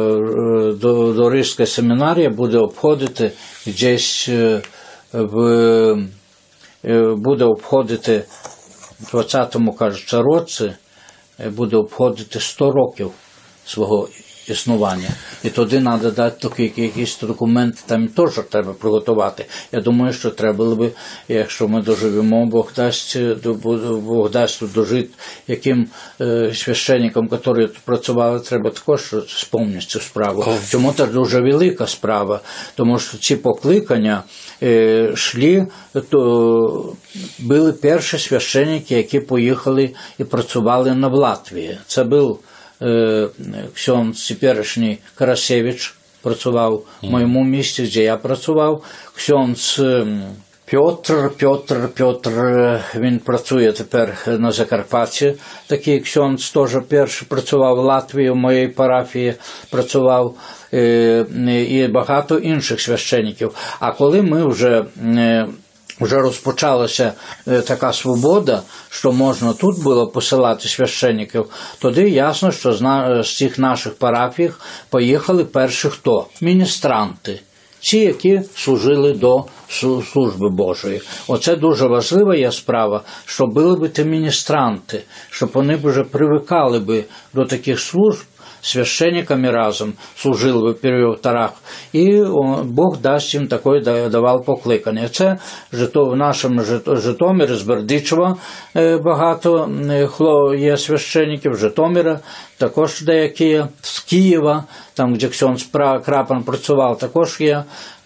C: до, до Рижська семінарія буде обходити десь в, е, буде обходити в двадцятому, кажуть, році, буде обходити сто років свого існування. І тоді треба дати такий якийсь документ, там теж треба приготувати. Я думаю, що треба би, якщо ми доживемо, Бог дасть, Бог дасть тут дожити, яким е, священникам, які тут працювали, треба також спомнити цю справу. Чому це дуже велика справа? Тому що ці покликання е, йшли, то були перші священники, які поїхали і працювали на Латвії. Це був ксьондз теперішній Карасевич, працював в моєму місті, де я працював. Ксьондз Пьотр, Пьотр, Пьотр, він працює тепер на Закарпатті. Такий ксьондз теж перший працював в Латвії, в моїй парафії працював, і багато інших священників. А коли ми вже Вже розпочалася така свобода, що можна тут було посилати священників, тоді ясно, що з цих наших парафій поїхали перші хто? Міністранти. Ті, які служили до служби Божої. Оце дуже важлива є справа, щоб були б ті міністранти, щоб вони б вже привикали б до таких служб, священниками разом служили в період тарах, і Бог дасть їм таке давав покликання. Це в нашому Житомирі, з Бердичева багато є священників, Житомира, також деякі є, з Києва, там, де ксьондз Крапан працював, також є.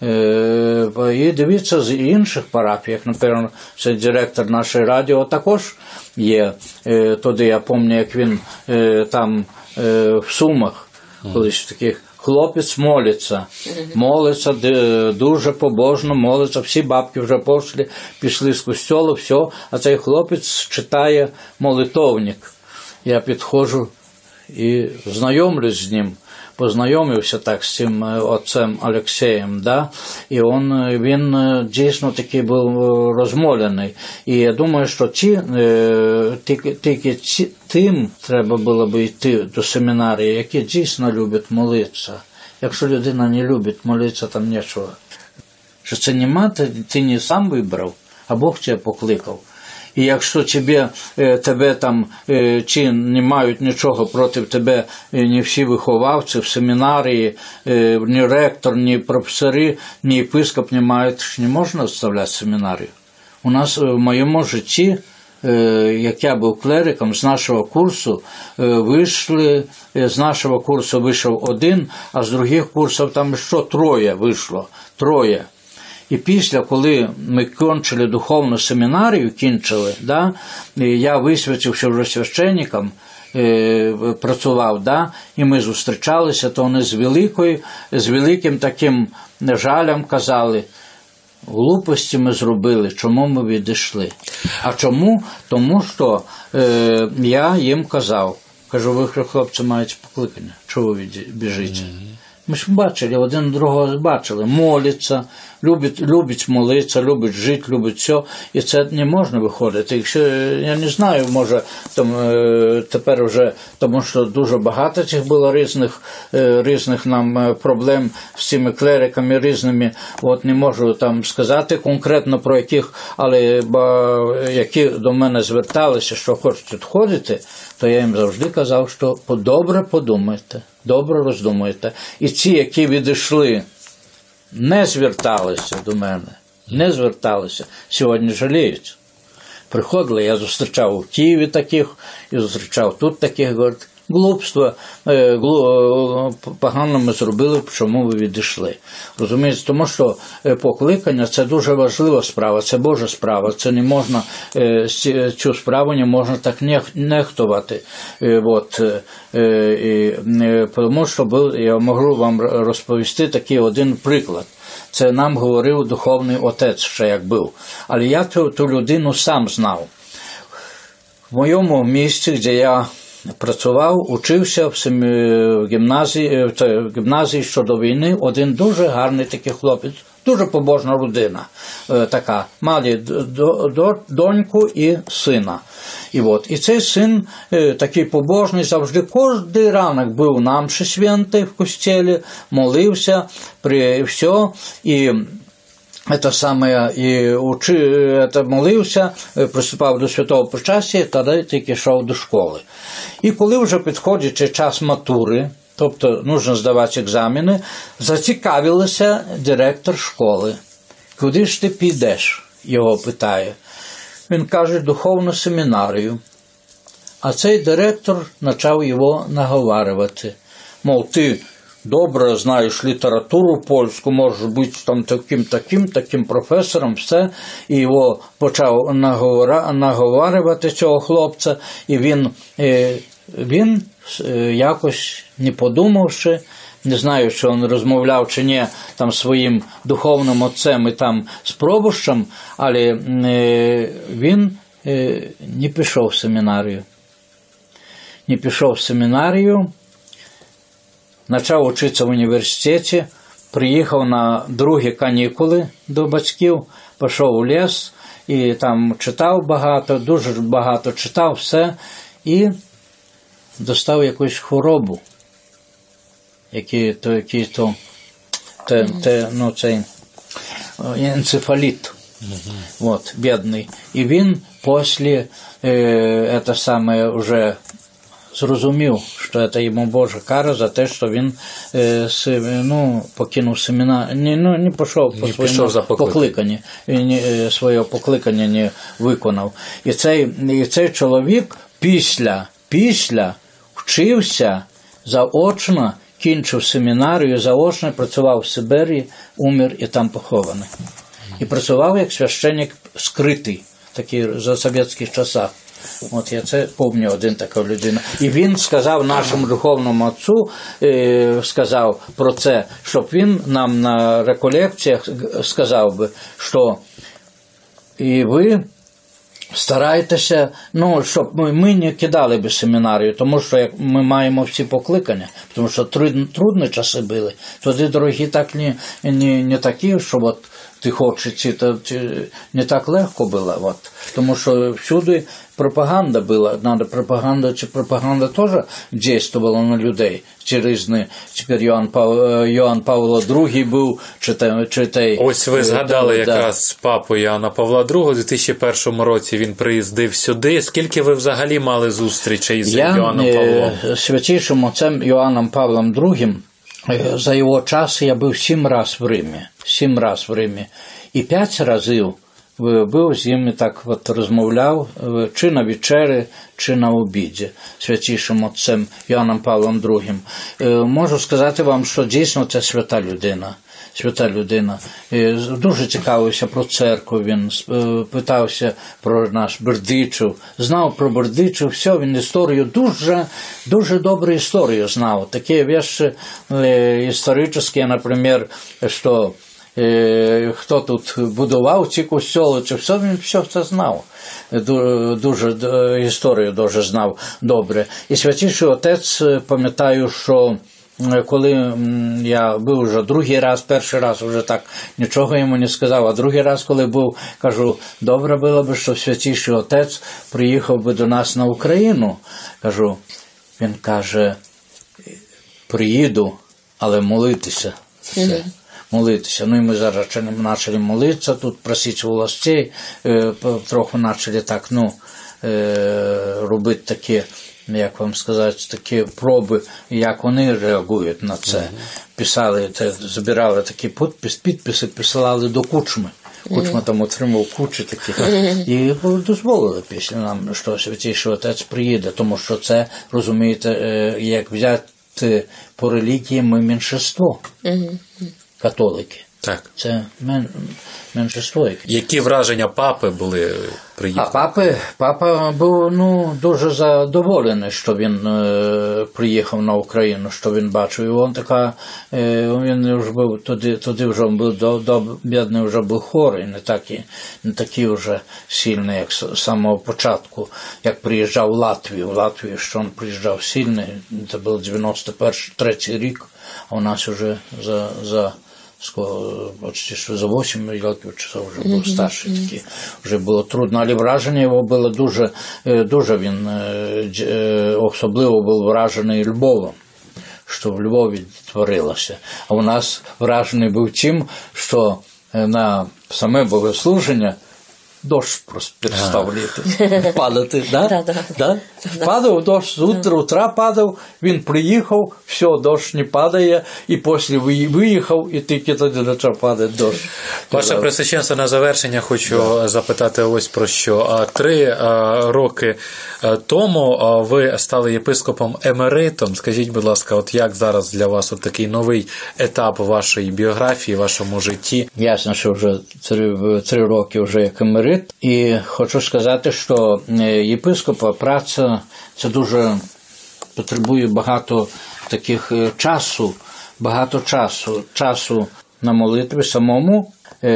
C: І дивіться, з інших парафій, як, наприклад, це директор нашої радіо, також є. Тоді я пам'ятаю, як він там в Сумах, колись в таких хлопець молиться, молиться, дуже побожно молиться, всі бабки вже пішли, пішли з костьолу, все, а цей хлопець читає молитовник. Я підходжу і знайомлюсь з ним. Познайомився так з цим отцем Олексієм, да? І он, він дійсно такий був розмолений. І я думаю, що ті, тільки, тільки ті, тим треба було б йти до семінарії, які дійсно люблять молитися. Якщо людина не любить молитися, там нічого. Що це нема, ти, ти не сам вибрав, а Бог тебе покликав. І якщо тебе, тебе там, чи не мають нічого проти тебе, ні всі виховавці в семінарії, ні ректор, ні професори, ні єпископ не мають, не можна оставляти семінарію. У нас в моєму житті, як я був клериком, з нашого курсу вийшли, з нашого курсу вийшов один, а з других курсів там що троє вийшло, троє. І після, коли ми кончили духовну семінарію, кінчили, да, я висвятився вже священником, е, працював, да, і ми зустрічалися, то вони з великою, з великим таким жалем казали, глупості ми зробили, чому ми відійшли. А чому? Тому що е, я їм казав, кажу, ви, хлопці, маєте покликання, чого ви біжите? Ми ж бачили, один другого бачили, моляться, любить, любить молитися, любить жити, любить все, і це не можна виходити. Якщо, я не знаю, може, там, тепер вже, тому що дуже багато цих було різних, різних нам проблем з цими клериками різними, от не можу там сказати конкретно про яких, але які до мене зверталися, що хочуть відходити, то я їм завжди казав, що добре подумайте, добре роздумайте. І ці, які відійшли, не зверталися до мене, не зверталися, сьогодні жаліють. Приходили, я зустрічав у Києві таких, і зустрічав тут таких, говорять, глупство, погано ми зробили, чому ви відійшли. Розумієте, тому що покликання – це дуже важлива справа, це Божа справа, це не можна, цю справу не можна так нехтувати. От, і, тому що я можу вам розповісти такий один приклад. Це нам говорив духовний отець, ще як був. Але я ту, ту людину сам знав. В моєму місці, де я працював, учився в гімназії, в гімназії щодо війни, один дуже гарний такий хлопець, дуже побожна родина, така, мали доньку і сина. І, от, і цей син, такий побожний, завжди кожен ранок був на мші святій в костелі, молився, при все, і это самое, і учи, это молився, приступав до святого причастя, тоді тільки йшов до школи. І коли вже підходить час матури, тобто потрібно здавати екзамени, зацікавилася директор школи. Куди ж ти підеш? Його питає. Він каже, духовну семінарію. А цей директор почав його наговарювати. Мов, ти добре знаєш літературу польську, можеш бути там таким, таким, таким професором, все. І його почав наговарювати цього хлопця, і він, він якось не подумавши, не знаю, що він розмовляв чи ні там своїм духовним отцем і там з пробущем, але він не пішов в семінарію. Не пішов в семінарію, почав вчитися в університеті, приїхав на другі канікули до батьків, пішов у ліс і там читав багато, дуже багато читав все і достав якусь хворобу, який то, який то, те, те, ну, цей енцефаліт, угу. От, бідний. І він після е, це саме вже зрозумів, що це йому Божа кара за те, що він е, с, ну, покинув семінар, не, ну, не пішов по своєму покликанню, не, своє покликання не виконав. І цей, і цей чоловік після, після вчився заочно, кінчив семінарію, заочно працював в Сибирі, умер і там похований. І працював як священник скритий, такий за совєтських часах. От я це пам'ятаю, один така людина. І він сказав нашому духовному отцу, е, сказав про це, щоб він нам на реколекціях сказав би, що і ви старайтеся, ну, щоб ми, ми не кидали би семінарію, тому що як ми маємо всі покликання, тому що трудні, трудні часи були, тоді дорогі так не, не, не такі, що от ти хочеш, то не так легко було, от. Тому що всюди пропаганда була, надо пропаганда, чи пропаганда теж дійствувала на людей. Чи різні, тепер Йоанн, Пав... Йоанн Павло другий був, чи те, чи те.
A: Ось ви згадали да. якраз папу Йоанна Павла другого, у дві тисячі першому році він приїздив сюди. Скільки ви взагалі мали зустрічей з
C: Я,
A: Йоанном Павлом?
C: Я святішим отцем Йоанном Павлом другим, за його час я був сім разів в Римі, сім разів в Римі. І п'ять разів був з ними так от розмовляв, чи на вечері, чи на обіді, святішим отцем Йоанном Павлом другим. Можу сказати вам, що дійсно це свята людина. Свята людина. Дуже цікавився про церкву, він питався про наш Бердичів, знав про Бердичів, все, він історію, дуже, дуже добру історію знав. Такі речі історичні, наприклад, що хто тут будував ці костьоли, чи все, він все це знав. Дуже, історію дуже знав добре. І святіший отець, пам'ятаю, що коли я був вже другий раз, перший раз вже так нічого йому не сказав, а другий раз, коли був, кажу, добре було б, що святіший отець приїхав би до нас на Україну. Кажу, він каже, приїду, але молитися за це. Молитися. Ну і ми зараз почали молитися, тут просити властей, трохи почали так, ну, робити такі, як вам сказати, такі проби, як вони реагують на це. Писали, збирали такі підпис, підписи, писали до Кучми. Кучма там отримав кучі такі. І дозволили після нам, що Святіший Отець приїде, тому що це, розумієте, як взяти по релігії, ми меншинство. Католики.
A: Так.
C: Це мен, меншинство.
A: Які враження папи були приїхали?
C: А папи, папа був, ну, дуже задоволений, що він е, приїхав на Україну, що він бачив. І він така, е, він вже був, тоді, тоді вже був, до, до, бідний вже був хворий, не такий, не такий вже сильний, як з самого початку, як приїжджав в Латвію. В Латвію, що він приїжджав сильний, це був дев'яносто третій рік, а у нас вже за, за почти що за вісім років часов вже був старший такий, вже було трудно, але враження його було дуже, дуже він особливо був вражений Львовом, що в Львові творилося. А у нас вражений був тим, що на саме богослуження дощ просто перестав літи, падати, да?
B: Да, да.
C: Да? Падав дощ, з утра, утра падав, він приїхав, все, дощ не падає, і після виїхав, і тільки тоді почав падати дощ.
A: Ваше Пресвященство, на завершення хочу да. запитати ось про що. Три роки тому ви стали єпископом емеритом. Скажіть, будь ласка, от як зараз для вас от такий новий етап вашої біографії, вашому житті?
C: Ясно, що вже три, три роки вже як емерит. І хочу сказати, що єпископа праця це дуже потребує багато таких часу, багато часу, часу на молитві самому,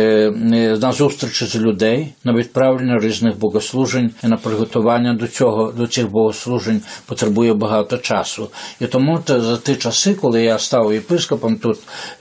C: на зустрічі з людей, на відправлення різних богослужень і на приготування до цього, до цих богослужень потребує багато часу. І тому за ті часи, коли я став єпископом тут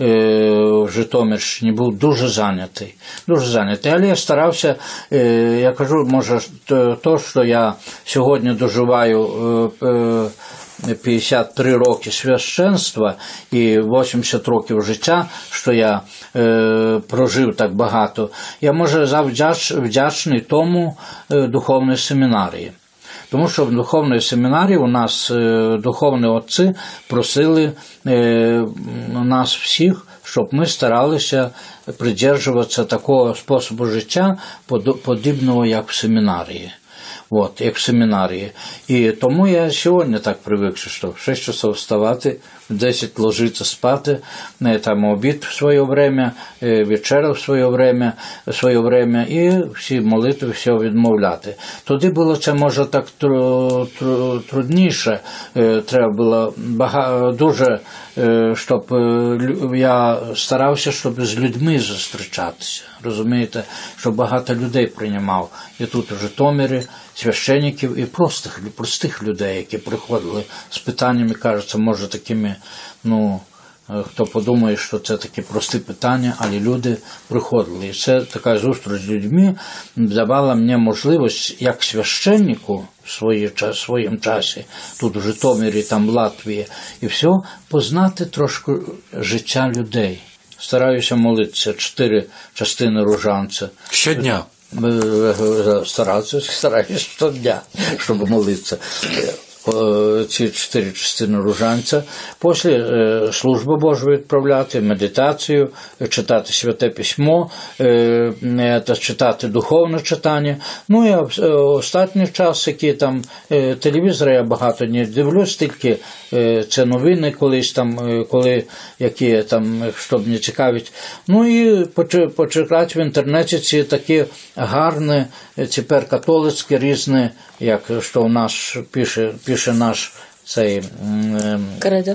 C: в Житомирщині, був дуже зайнятий, дуже зайнятий. Але я старався, я кажу, може, то, що я сьогодні доживаю п'ятдесят три роки священства і вісімдесят років життя, що я е, прожив так багато, я, може, завдяч, вдячний тому е, духовної семінарії. Тому що в духовній семінарії у нас е, духовні отці просили е, нас всіх, щоб ми старалися придержуватися такого способу життя, подібного, як в семінарії. от, як в семінарії. І тому я сьогодні так привик, що в шість часов вставати, в десять ложиться спати, там обід в своє время, вечеря в своє время, в своє время і всі молитви, все відмовляти. Тоді було це, може, так тру, тру, трудніше, треба було багато, дуже, щоб я старався, щоб з людьми зустрічатися, розумієте, щоб багато людей приймав. І тут у Житомирі священників і простих, простих людей, які приходили з питаннями, кажуться, може такими, ну, хто подумає, що це такі прості питання, але люди приходили. І це така зустріч з людьми давала мені можливість, як священнику в своїм часі, тут у Житомирі, там в Латвії, і все, познати трошки життя людей. Стараюся молитися, чотири частини ружанця.
A: Щодня?
C: Стараюся, стараюся щодня, щоб молитися. Ці чотири частини ружанця, після служби Божої відправляти, медитацію, читати Святе Письмо, читати духовне читання. Ну і останній час, які там телевізори я багато не дивлюсь, тільки це новини колись там, коли які там, щоб не цікавить. Ну і почитати в інтернеті ці такі гарні, тепер католицькі різні, як що у нас пише, пише наш цей
B: Кредо.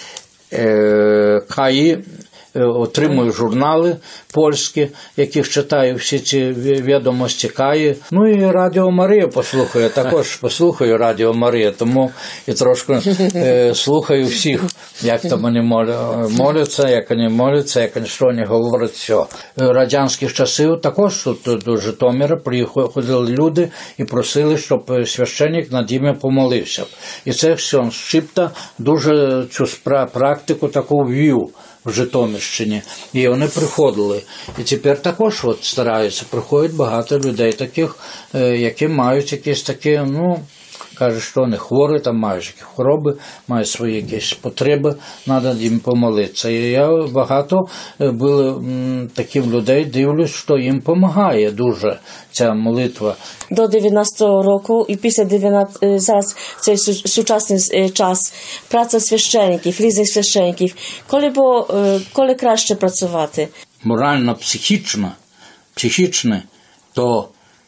C: Е, КАІ, отримую журнали польські, яких читаю всі ці відомості КАІ. Ну і Радіо Марія послухаю, також послухаю Радіо Марія, тому і трошки е, слухаю всіх, як там вони моляться, як вони моляться, як вони що вони говорять, все. Радянських часів також тут до Житомира приходили люди і просили, щоб священник над ними помолився. І це все Шипта дуже цю практику таку ввів в Житомирщині. І вони приходили. І тепер також от стараються. Приходять багато людей таких, які мають якісь такі, ну, кажуть, що вони хворі, там мають які хвороби, мають свої якісь потреби, треба їм помолитися. І я багато було таких людей, дивлюсь, що їм допомагає дуже ця молитва.
B: До дев'яностого року і після дев'яностого, зараз цей сучасний час, праця священників, різних священників, коли, бо, коли краще працювати?
C: Морально, психічно, психічно, то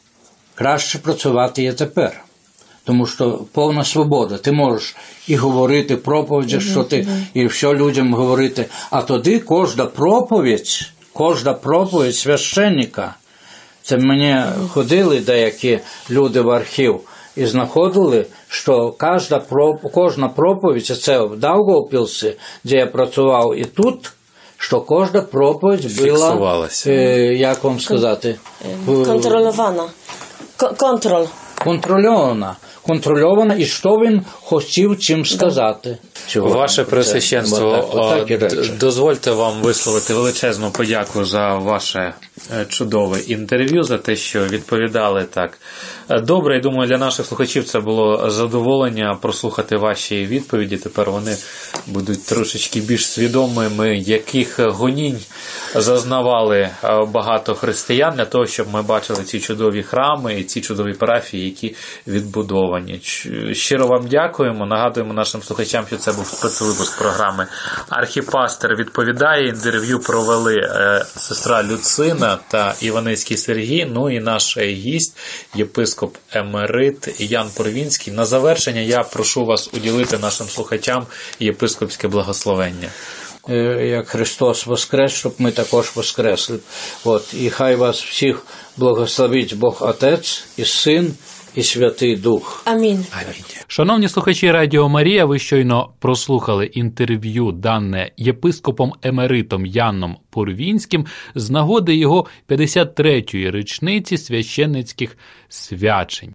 C: краще працювати є тепер. Тому що повна свобода. Ти можеш і говорити проповіді, mm-hmm. що ти, і все людям говорити. А тоді кожна проповідь, кожна проповідь священника, це мені ходили деякі люди в архів і знаходили, що кожна, кожна проповідь, це в Даугавпілсі, де я працював, і тут, що кожна проповідь була, е, як вам сказати?
B: Контрольована. Контроль.
C: Контрольована. Контрольована, і що він хотів цим сказати.
A: Чого? Ваше Пресвященство, дозвольте вам висловити величезну подяку за ваше чудове інтерв'ю, за те, що відповідали так добре. І думаю, для наших слухачів це було задоволення прослухати ваші відповіді. Тепер вони будуть трошечки більш свідомими, яких гонінь зазнавали багато християн, для того, щоб ми бачили ці чудові храми і ці чудові парафії, які відбудовані. Щиро вам дякуємо. Нагадуємо нашим слухачам, що це був спецвипуск програми «Архіпастер відповідає». Інтерв'ю провели е, сестра Люцина та Іваницький Сергій, ну і наш гість, єпископ емерит Ян Порвінський. На завершення я прошу вас уділити нашим слухачам єпископське благословення.
C: Як Христос воскрес, щоб ми також воскресли. От. І хай вас всіх благословить Бог Отець і Син, і Святий Дух.
B: Амінь.
A: Амінь. Шановні слухачі Радіо Марія, ви щойно прослухали інтерв'ю, дане єпископом емеритом Яном Порвінським з нагоди його п'ятдесят третьої річниці священницьких свячень.